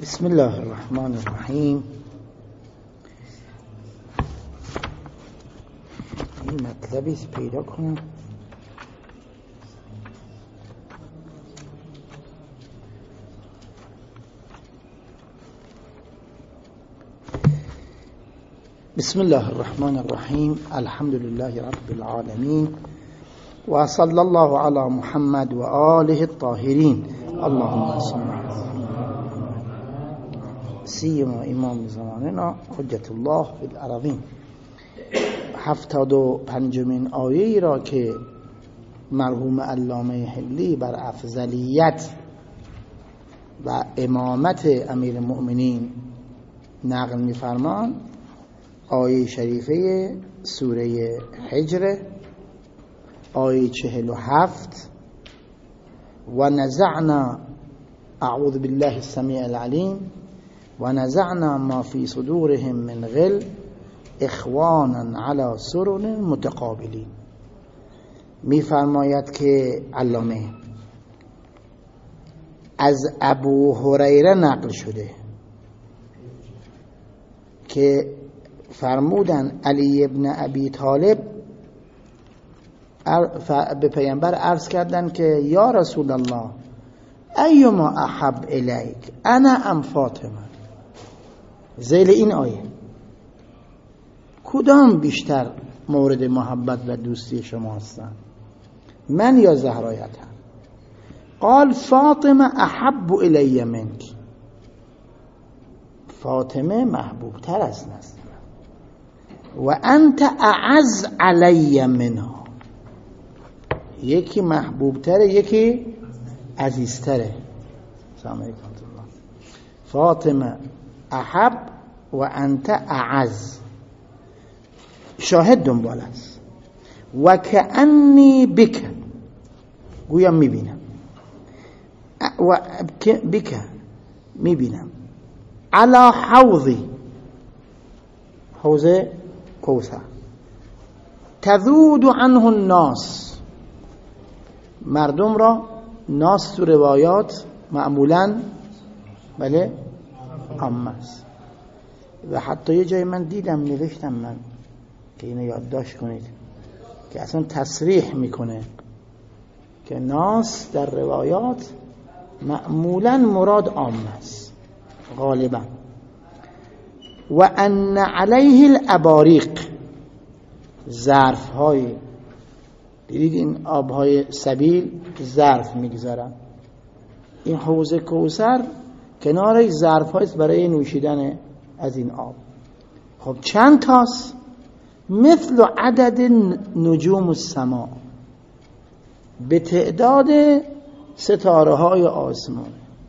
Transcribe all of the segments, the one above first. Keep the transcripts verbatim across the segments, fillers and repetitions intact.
بسم الله الرحمن الرحیم. این مطلبی پیدا کنم. بسم الله الرحمن الرحیم. الحمد لله رب العالمین و صلی الله علی محمد و آله الطاهرین. اللهم صل سیما امام زماننا حجت الله فی الارضین. هفتاد و پنجمین آیه را که مرحوم علامه حلی بر افضلیت و امامت امیر المؤمنین نقل می‌فرمان، آیه شریفه سوره حجر، آیه چهل و هفت: و نزعنا، اعوذ بالله السمیع العلیم، و نزعنا ما فی صدورهم من غل اخوانا علی سرر متقابلین. میفرماید که علامه از ابو هریره نقل شده که فرمودن علی ابن ابی طالب به پیامبر عرض کردن که یا رسول الله ایما احب الیک انا ام فاطمه. ذیل این آیه کدام بیشتر مورد محبت و دوستی شما هستن، من یا زهرایتم؟ قال فاطمه احب الی منک. فاطمه محبوب تر از نزد من. و انت اعز علی منها. یکی محبوب تره، یکی عزیزتره. سلام علیکم. فاطمه احب و انت اعز. شاهد دنبال است. و کأنی بک، گویا میبینم، و بک میبینم، علی حوضی، حوض کوثر، تذود عنه الناس. مردم را ناس تو روایات معمولا بله عامه است. و حتی یه جای من دیدم نوشتم من که اینو یادداشت کنید که اصلا تصریح میکنه که ناس در روایات معمولا مراد عامه است غالبا. و ان علیه الاباریق، ظرف های، دیدید این آبهای سبیل ظرف میگذارن، این حوض کوثر کنار ظرف هایست برای نوشیدن از این آب. خب چند تاست؟ مثل عدد نجوم السماء، به تعداد ستاره های آسمان.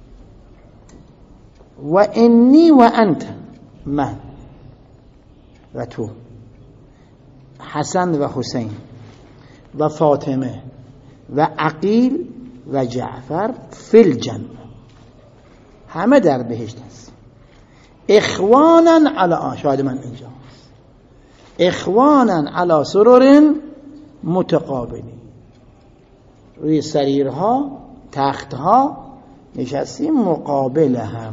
و انی و انت، من و تو، حسن و حسین و فاطمه و عقیل و جعفر فی الجنه، همه در بهشت هست. اخوانا علی، شاهد من اینجا، اخوانا علی سرر متقابلین. روی سریرها، تختها نشستیم مقابل هم،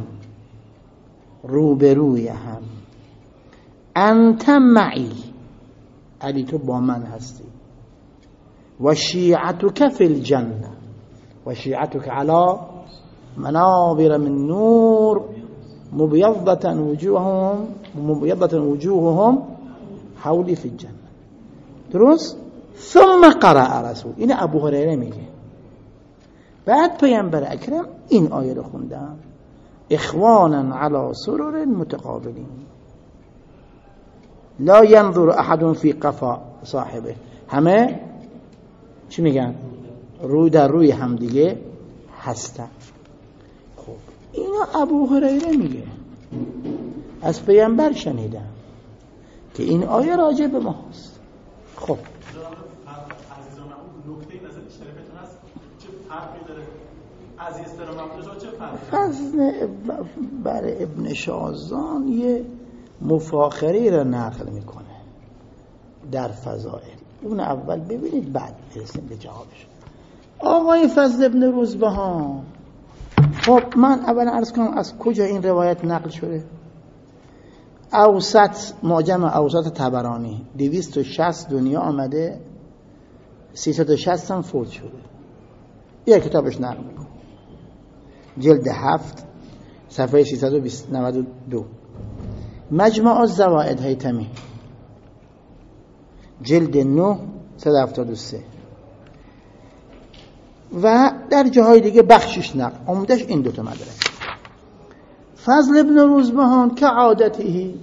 روبروی هم. انت معی، علی تو با من هستی. و شیعتک فی الجنه، و شیعتک علی منابر من نور مبیضة وجوههم مبیضة وجوههم حولی فی الجنه. درست؟ ثم قرأ رسول، این ابو هریره میگه. بعد پیامبر اکرم این آیه رو خوندن، اخوانا علی سرر متقابلین لا ينظر احد فی قفا صاحبه. همه چی میگن؟ روی در روی هم دیگه هستن. خب اینا ابو هریره میگه، از پیامبر شنیدم که این آیه راجع به ما هست. خب عزیزان اون نکته نظر شریفتون هست چه فرقی داره از استرامت چه فرقی؟ فضل برای ابن شازان یه مفاخره را نقل میکنه در فضائل. اون اول ببینید بعد برسیم به جوابش. آقای فضل ابن روزبهان خب من اول عرض کنم از کجا این روایت نقل شده. اوسط معجم اوسط طبرانی دویست و شصت دنیا آمده، سیصد و شصت هم فوت شده. یک کتابش نقل میکنه، جلد هفت صفحه سیصد و نود و دو. مجمع الزوائد هیتمی جلد نه صد و هفتاد و سه و در جاهای دیگه بخشش نقل. عمدش این دوتا مدرک. فضل ابن روزبهان که عادته،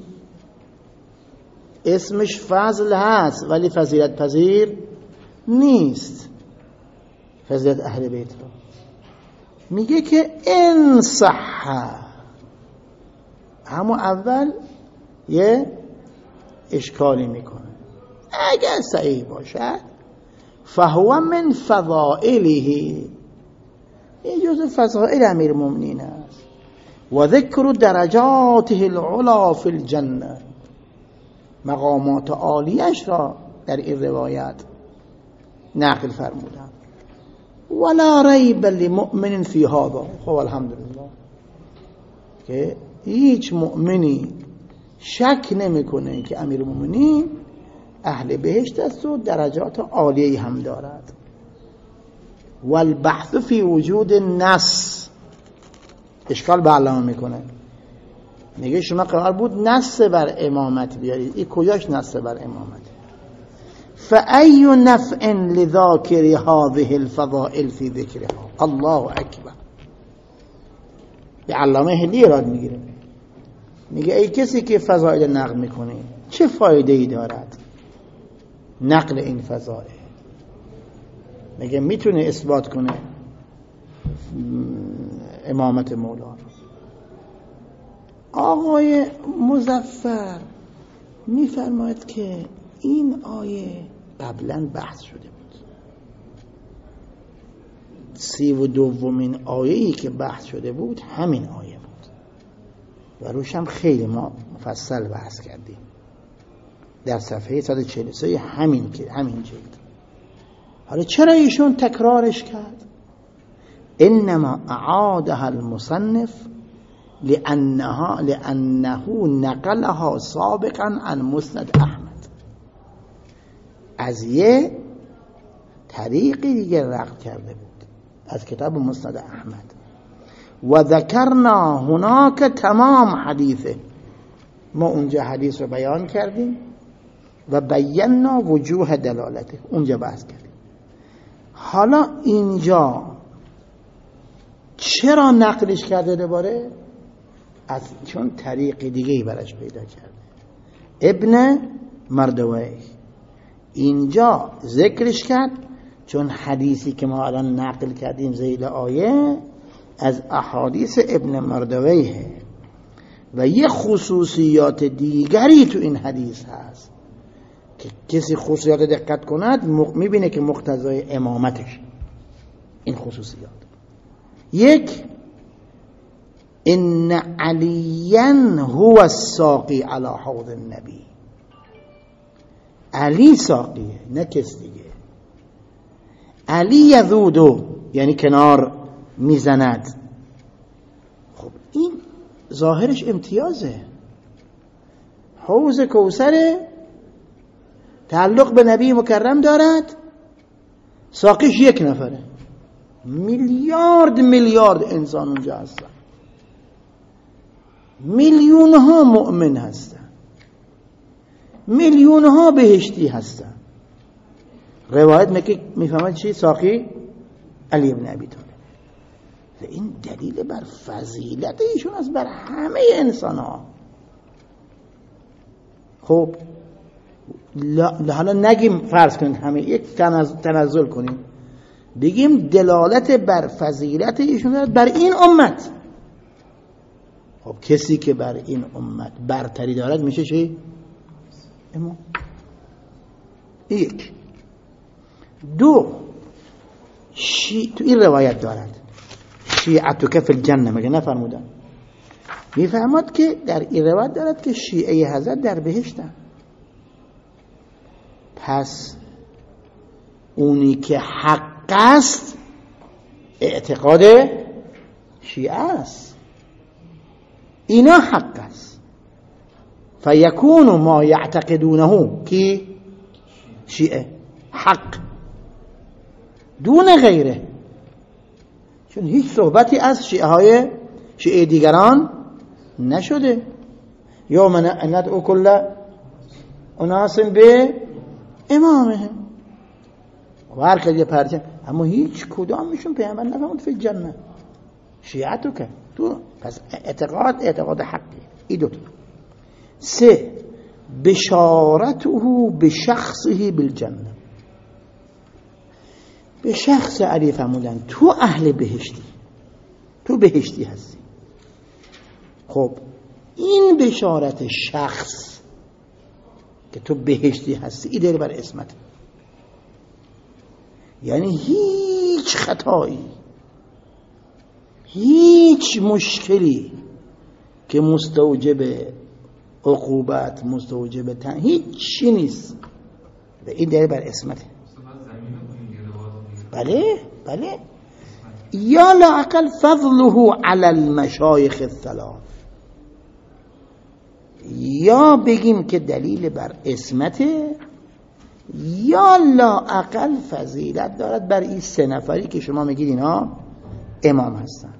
اسمش فضل هست ولی فضیلت پذیر نیست. فضیلت اهل بیت رو میگه که ان صح، همون اول یه اشکالی میکنه، اگر صحیح باشد فهو من فضائله، این جزء فضائل امیر المؤمنین است. و ذکر درجاته العلا فی الجنه، مقامات عالیش را در این روایت نقل فرمودن. ولا ریب لمؤمن فی هذا. خب الحمدلله که هیچ مؤمنی شک نمیکنه که امیر المؤمنین اهل بهشت است و درجات عالی هم دارد. والبحث فی وجود النص، اشکال به علامه میکنه، میگه شما قرار بود نص بر امامت بیارید، این کجاش نص بر امامت؟ فأی نفع لذاکر هذه الفضائل فی ذکرها. الله اکبر. به علامه هلی اراد میگیره، میگه ای کسی که فضائل نقل میکنه چه فایده ای دارد نقل این فضائل؟ میگه میتونه اثبات کنه امامت مولانا. آقای مظفر میفرماید که این آیه قبلا بحث شده بود. سی و دومین آیه‌ای که بحث شده بود همین آیه بود و روش هم خیلی ما مفصل بحث کردیم در صفحه صد و چهل و سه همین که همین جلد. حالا چرا ایشون تکرارش کرد؟ انما اعادها المصنف لانها لانه نقلها سابقا عن مسند احمد، از یه طریقی دیگه نقل کرده بود از کتاب مسند احمد. و ذکرنا هناک تمام حدیثه، ما اونجا حدیث رو بیان کردیم و بینا وجوه دلالته، اونجا بحث کردیم. حالا اینجا چرا نقلش کرده دوباره؟ از چون طریق دیگه‌ای برش پیدا کرده. ابن مردوی اینجا ذکرش کرد چون حدیثی که ما الان نقل کردیم ذیل آیه از احادیث ابن مردویه و یه خصوصیات دیگری تو این حدیث هست که کسی خصوصیات دقت کند میبینه که مقتضای امامتش این خصوصیات. یک، ان علیا هو الساقی علی حوض النبی، علی ساقیه نه کس دیگه. علی یذودو یعنی کنار میزند. خب این ظاهرش امتیازه. حوض کوثر تعلق به نبی مکرم دارد، ساقیش یک نفره. میلیارد میلیارد انسان اونجا هستن، میلیون ها مؤمن هستن، میلیون ها بهشتی هستن. روایت میگه میفهمد چی؟ ساقی علی بن ابی طالب. و این دلیل بر فضیلت ایشون است بر همه انسان ها. خب حالا نگیم فرض کنید همه یک تنزل کنیم بگیم دلالت بر فضیلت ایشون دارد بر این امت. خب کسی که بر این امت برتری دارد میشه چی؟ امام. یک. دو، شی... تو این روایت دارد شیعتو که فی الجنه، مگه نفرمودن؟ میفهمد که در این روایت دارد که شیعه حضرت در بهشتن. پس اونی که حق است اعتقاد شیعه است، اینا حق است. فیکون ما یعتقدونه کی شیعه حق دون غیره، چون هیچ صحبتی از شیعه های شیعه دیگران نشده. یا من ندعو کل اناس به امامهم، و هر کسی پرچم، اما هیچ کدامشون پیامبر نفرمود فی الجنه. شیعه تو که تو پس اعتقاد اعتقاد حقی. این دو تا. سه، بشارته به شخصه بالجنه، به شخص علی فرمودن تو اهل بهشتی، تو بهشتی هستی. خب این بشارت شخص که تو بهشتی هستی، این دلیل بر اسمت، یعنی هیچ خطایی، هیچ مشکلی که مستوجب عقوبت، مستوجب تن، هیچی نیست. و این دلیل بر اسمته. بله بله. یا لااقل فضله علی المشایخ الثلاث، یا بگیم که دلیل بر اسمته، یا لااقل فضیلت دارد بر این سه نفری که شما میگید اینا امام هستن.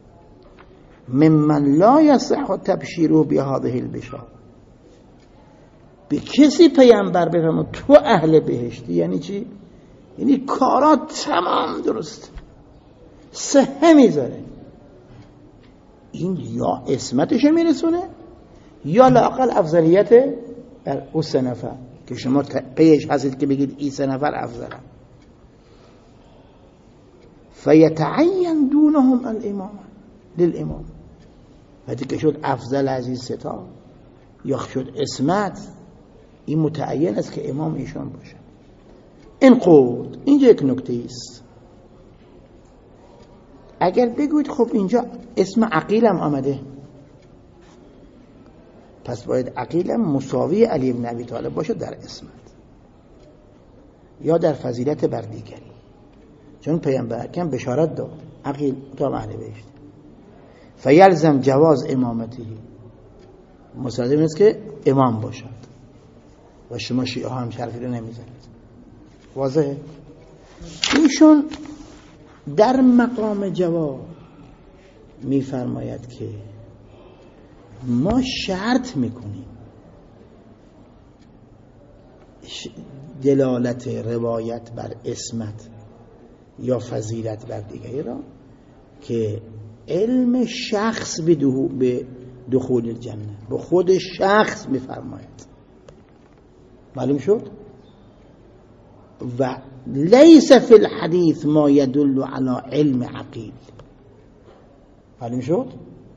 ممن لا یصح تبشیره بهذه البشارة، به کسی پیامبر بفرمود تو اهل بهشتی یعنی چی؟ یعنی کارات تمام درست، صحه میذاره. این یا اسمتش میرسونه، یا لااقل افضلیت بر اون سه نفر که شما پیش هستید که بگید این سه نفر افضلن. فیتعین دونهم الامام للامام، وقتی که شد افضل از این ستا یا شد اسمت، این متعین است که امام ایشان باشه. این قول اینجا یک نکته است. اگر بگوید خب اینجا اسم عقیلم آمده، پس باید عقیلم مساوی علی بن ابی طالب باشه در اسمت یا در فضیلت بر دیگری، چون پیامبر اکرم بشارت داد عقیل تا اهل بهشت. فیلزم جواز امامتی، مستلزم است که امام باشد و شما شیعه ها هم شرفی رو نمیزنید. واضحه؟ ایشون در مقام جواب میفرماید که ما شرط میکنیم دلالت روایت بر اسمت یا فضیلت بر دیگری را که علم شخص به دخول الجنه به خود شخص میفرماید. معلوم شد؟ و لیس فی الحدیث ما یدل علی علم عقیل. معلوم شد؟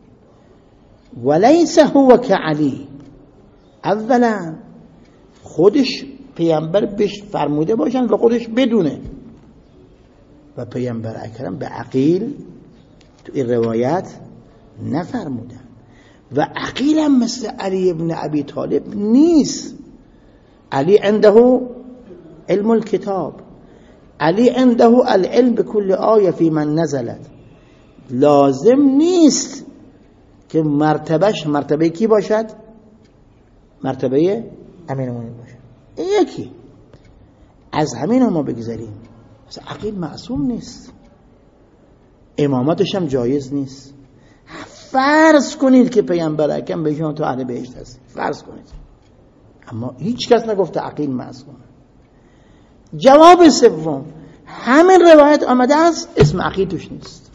ولیس هو کعلی، اولا خودش پیامبر بهش فرموده باشن و خودش بدونه، و پیامبر اکرم به عقیل تو این روایت نفرمودن. و عقیل هم مثل علی ابن ابی طالب نیست. علی عنده علم الكتاب، علی عنده العلم بكل آیه فی من نزلت. لازم نیست که مرتبهش مرتبه کی باشد؟ مرتبه امین المؤمنین باشد. یکی از همین ما بگذاریم. مثلا عقیل معصوم نیست، امامتش هم جایز نیست. فرض کنید که پیامبر اکرم به شما تو اهل بهشت هست، فرض کنید، اما هیچ کس نگفته عقیل معصومه. جواب سوم، همین روایت آمده است اسم عقیل توش نیست.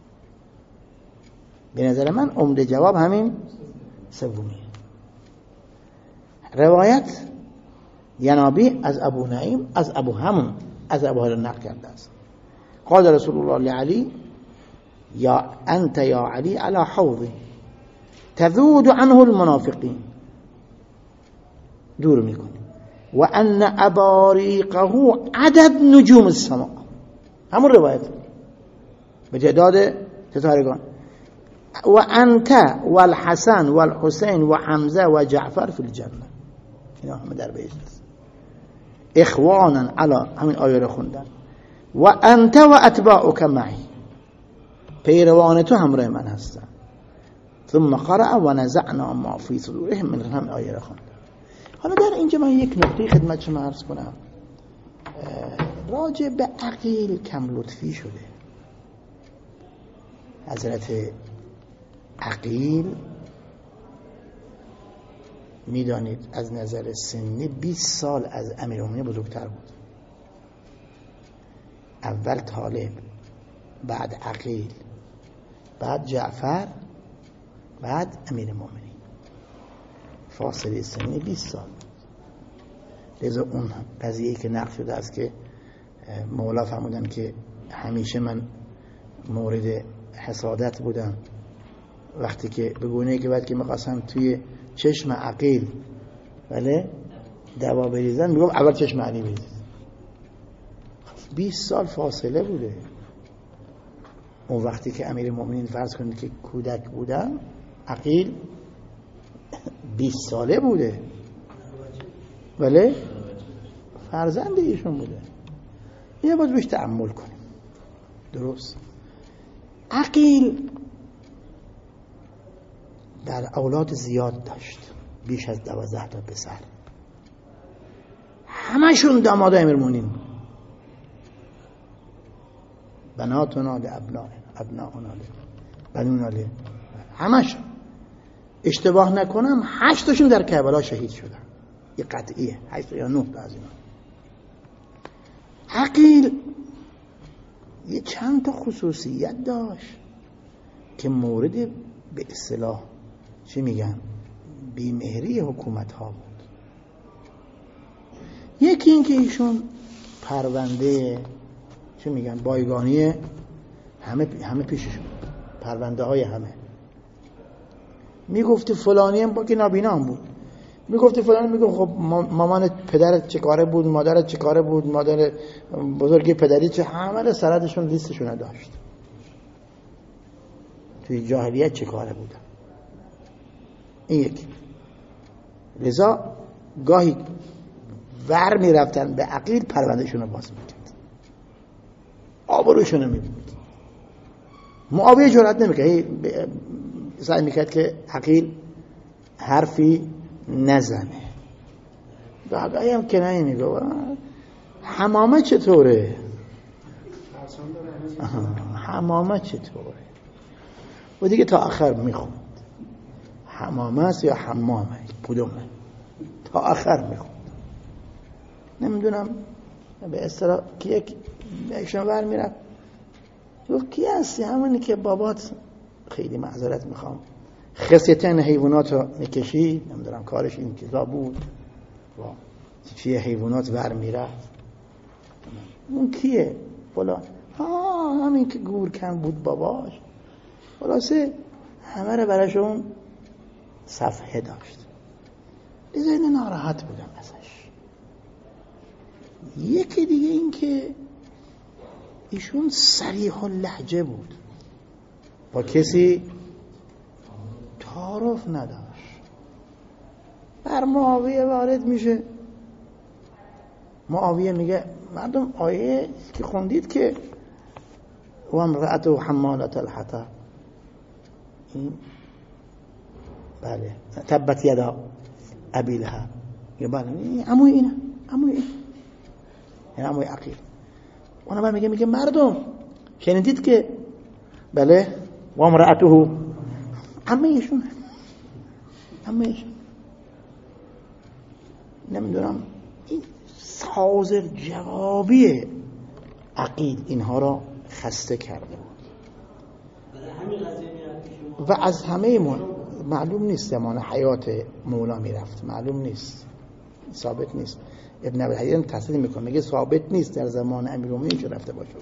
به نظر من عمده جواب همین سومیه. روایت ینابی از ابو نعیم از ابو همون از ابو هرره نقل کرده است. قال رسول الله لعلی یا انت یا علی علی حوضی تذود عنه المنافقین، دور میکنی. و ان اباریقه عدد نجوم السماء، همون روایت به تعداد ستارگان. و انت والحسن والحسین و حمزه و جعفر فی الجنه، اینا همه در بهشت است. اخوانا علی، همین آیه رو خوندن. و انت و اتباعک معی، پیروان تو همراه من هستن. ثم قرأ و نزعنا ما فی صدورهم من هم آیه را خواند. حالا در اینجا من یک نکته خدمت شما عرض کنم، راجع به عقیل کم لطفی شده. حضرت عقیل میدانید از نظر سنی بیست سال از امیرالمومنین بزرگتر بود. اول طالب، بعد عقیل، بعد جعفر، بعد امیرالمومنین. فاصله سنی بیست سال. لذا اون قضیه‌ای که نقل شده است که مولا فرمودن که همیشه من مورد حسادت بودم وقتی که به گونه‌ای که بعد که می‌خواستم توی چشم عقیل بله دوا بریزن، میگم اول چشم علی بریز. بیست سال فاصله بوده. اون وقتی که امیرالمومنین فرض کنید که کودک بودن، عقیل بیست ساله بوده، بله فرزند ایشون بوده. یه باید روش تأمل کنیم. درست. عقیل در اولاد زیاد داشت، بیش از دوازده تا پسر، همشون داماد امیرالمومنین. بناتنا لابنائنا ابناؤنا بنونا ل همشون. اشتباه نکنم هشت تاشون در کربلا شهید شدن. یه قطعیه، هشت یا نه تا از اینا. عقیل یه چند تا خصوصیت داشت که مورد به اصطلاح چی میگن بیمهری حکومت ها بود. یکی این که ایشون پرونده چی میگن بایگانی همه همه پیشش بود، پرونده های همه. میگفتی فلانی هم با که نابینا هم بود، میگفتی فلانی، میگفت خب مامان پدرت چه کاره بود، مادرت چه کاره بود، مادر بزرگی پدری چه، همه رو سردشون لیستشون داشت. توی جاهلیت چه کاره بودن. این یکی. لذا گاهی ور میرفتن به عقیل، پروندهشون رو باز میکرد، آبروشون رو میبود. معاویه جرأت نمیکرد، سعی میکرد که عقیل حرفی نزنه. بعدایی هم که نه میگه حمامه چطوره، حمامه چطوره، و دیگه تا آخر میخوند حمامه است یا حمامه کدومه، تا آخر میخوند. نمیدونم به اصطلاح که یک ایشون ور میرفت گفت کی هستی؟ همونی که بابات، خیلی معذرت میخوام، خصیتن حیوانات رو میکشی، نمیدونم کارش این چیزا بود، چیه حیوانات ور میرفت. اون کیه؟ فلان. ها همین که گورکن بود باباش. خلاصه همه رو براشون صفحه داشت. لذا این ناراحت بودم ازش. یکی دیگه این که ایشون صریح اللهجه بود، با کسی تعارف نداشت. بر معاویه وارد میشه، معاویه میگه مردم آیه که خوندید که و امرأته حمالة الحطب، این بله تبت یدا ابی لهب، یا بله عموی اینه، عموی این یعنی عموی عقیل. اونم هم میگه میگه مردم شنیدید که بله و امرأته، عمه ایشون عمه ایشون نمیدونم. این حاضر جوابی عقیل اینها را خسته کرده بود و از همه من معلوم نیست زمان حیات مولا میرفت، معلوم نیست، ثابت نیست. ابن ابی الحیان تصدیق میکنه، میگه ثابت نیست در زمان امیرالمومنین چه رفته باشه.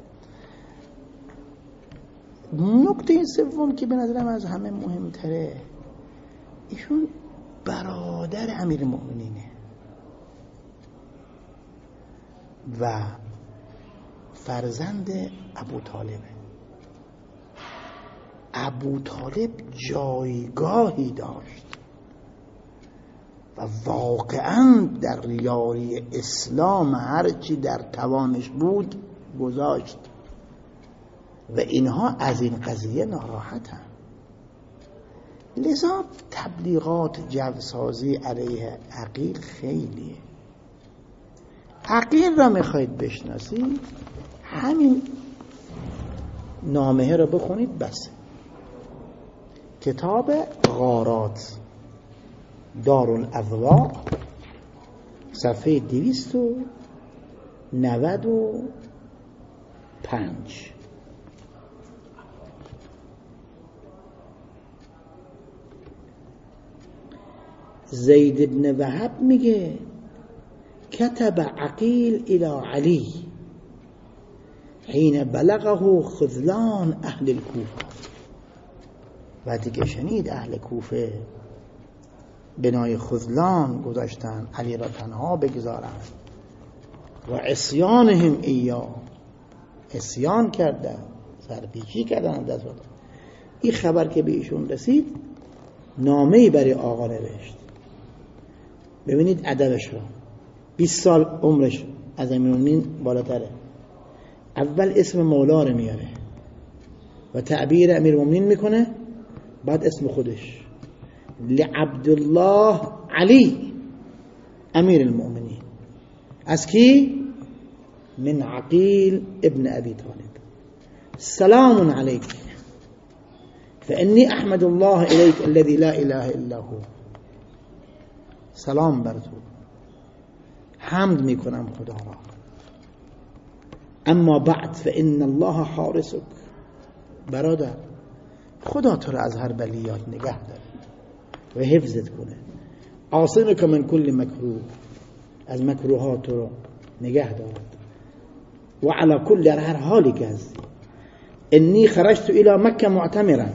نکته سوم که به نظرم از همه مهمتره، ایشون برادر امیرالمومنینه و فرزند ابو طالبه. ابو طالب جایگاهی داشت و واقعا در یاری اسلام هرچی در توانش بود گذاشت. و اینها از این قضیه ناراحتن. لذا تبلیغات جوسازی علیه عقیل خیلیه. عقیل را میخواید بشناسید، همین نامه را بخونید بس. کتاب غارات دارالأذواق صفحه دویست و نود و پنج. زید بن وهب میگه كتب عقیل الى علی حين بلغه خذلان اهل الكوفه. وقتی که شنید اهل کوفه بنای خذلان گذاشتن، علی را تنها بگذارن و عصیانهم ایا، عصیان کردن، سرپیچی کردن دست. این خبر که به ایشون رسید، نامه‌ای برای آقا نوشت. ببینید ادبش رو. بیست سال عمرش از امیرالمومنین بالاتره. اول اسم مولا رو میاره و تعبیر امیرالمومنین میکنه، بعد اسم خودش لعبدالله علی امیر المؤمنین. از کی؟ من عقیل ابن ابی طالب. سلام علیک فانی احمد الله الیک الذي لا اله الا هو. سلام بر تو، حمد میکنم خدا را. اما بعد فان الله حارسک. برادر، خدا تو را از هر بلیات نگه داره و حفظت کنه. عاصمک من کل مکروه، از مکروهات تو رو نگه دارد. و علی کل، در هر حالی که هستی. انی خرجت الى مکه معتمرا.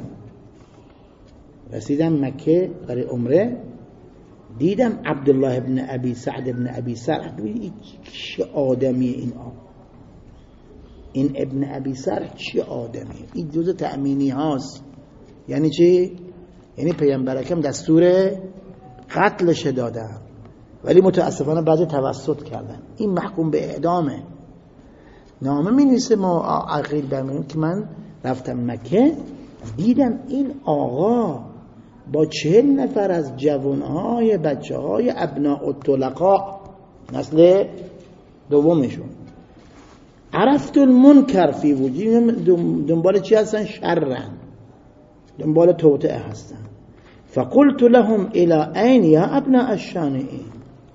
رسیدم مکه برای عمره، دیدم عبدالله ابن ابی سعد ابن ابی سرح. چه آدمی این آقا، این ابن ابی سرح چه آدمی. این جزء تأمینی هاست. یعنی چی؟ یعنی پیامبر اکرم دستور قتلش دادن، ولی متاسفانه بعضی توسط کردن. این محکوم به اعدامه. نامه می نویسه ما عقیل برمی‌داریم که من رفتم مکه، دیدم این آقا با چهل نفر از جوانهای بچه های ابناء الطلقاء، نسل دومشون، عرفت المنکر فی وجود، دنبال چی هستن؟ شرن، دنبال توطئه هستن. فقلت لهم الى این یا ابناء الشانئین.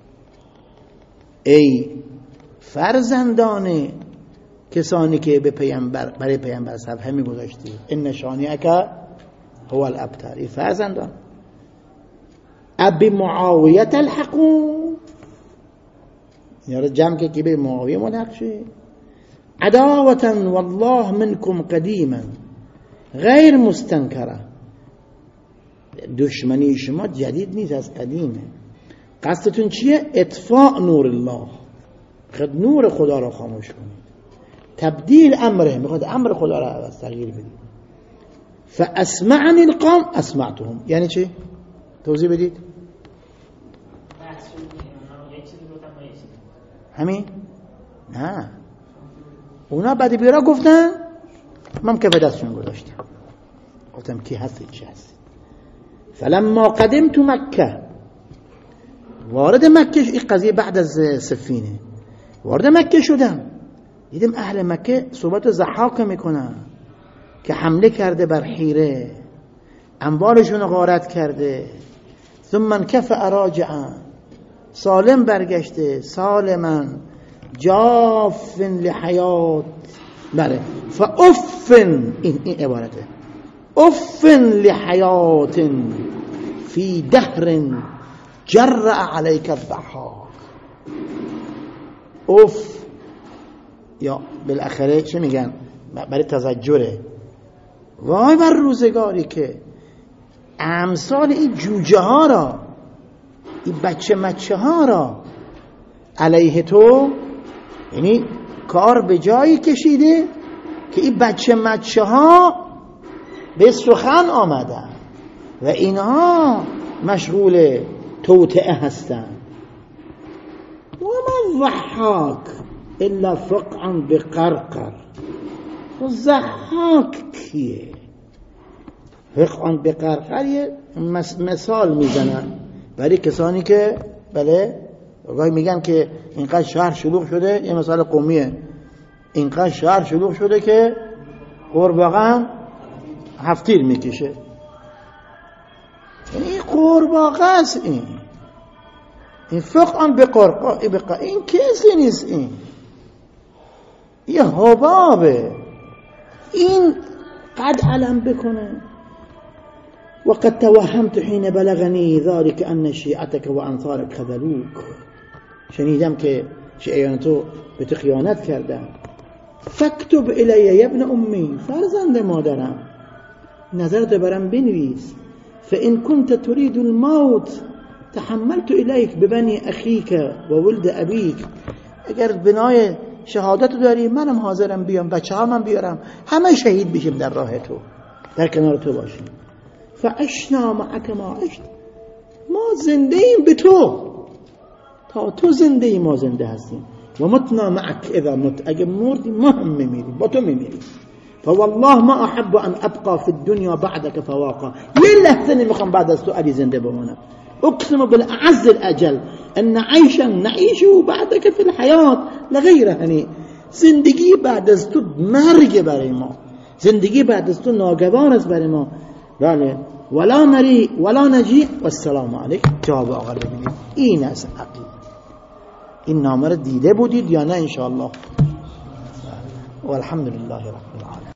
ای فرزندان کسانی که به پیامبر، برای پیامبر صفحه میگذاشتی، ان شانئک هو الابتر. ای فرزندان، ابی معاویه الحقون، یارو جمع که به معاویه ملحق شه. عداوة والله منكم قدیما غیر مستنکره. دشمنی شما جدید نیست، از قدیمه. قصدتون چیه؟ اطفاء نور الله، خد نور خدا را خاموش کنید. تبدیل امره، میخواد امر خدا را عوض تغییر بدید. فاسمعني القوم اسمعتهم. یعنی چی؟ توضیح بدید. همین؟ نه، اونا بعد بیرا گفتن، من که به دستشون گذاشتم، گفتم کی هستی چی هستی. فلما قدمت مکه، وارد مکه، این قضیه بعد از سفینه، وارد مکه شدم، دیدم اهل مکه صحبت ضحاک میکنن که حمله کرده بر حیره، اموالشون غارت کرده. ثم انکفأ راجعا، سالم برگشته، سالما جاف لحیات. بله، فافن، این این عبارته، افن لحیات فی دهر جرع علیک الضحاک. اف، یا بالاخره چه میگن برای تزجره، وای بر روزگاری که امثال این جوجه ها را، این بچه مچه ها را علیه تو، یعنی کار به جایی کشیده که این بچه مچه ها به سخن آمدن و اینها مشغول توطئه هستن. و من ضحاک الا فقعا بقرقر. و ضحاک کیه؟ فقه به قرقر مثال میزنن برای کسانی که بله وای میگن که اینقدر شهر شلوغ شده، یه مثال قومیه، اینقدر شهر شلوغ شده که قورباغه هفتیر میکشه. این قورباغه است، این این فقه به قرقا، این کسی نیست، این یه حبابه، این قد علم بکنه. وقد توهمت حين بلغني ذلك أن شيعتك وأنصارك خذلوك. شنیدم که شیعیان تو به تو خیانت کردن. فاكتب إلي يا ابن أمي، فرزند مادرم نظرت برم بنویس. فإن كنت تريد الموت تحملت إليك ببني أخيك وولد أبيك. اگر بنای شهادت داری منم حاضرم بیام، بچه ها من بیارم، همه شهید بشیم در راه تو، در کنار تو باشیم. فعشنا معك ما عشت، ما زنده ایم به تو، تا تو زنده ای ما زنده هستیم. و متنا معك اذا مت، اگه مردی ما هم میمیریم، با تو میمیریم. فوالله ما احب ان ابقى في الدنيا بعدك فواقا، یه لحظه نمیخوام بعد از تو علی زنده بمانم. اقسم بالاعز الاجل ان عيشا نعيشه بعدك في الحياه لغير هنی، زندگی بعد از تو مرگ برای ما، زندگی بعد از تو ناگوار است برای ما. بله ولا نری ولا نجی و السلام علیک. جواب آقا رو ببینید، این است عقل. این نامه رو دیده بودید یا نه؟ انشاءالله. والحمد لله رب العالمین.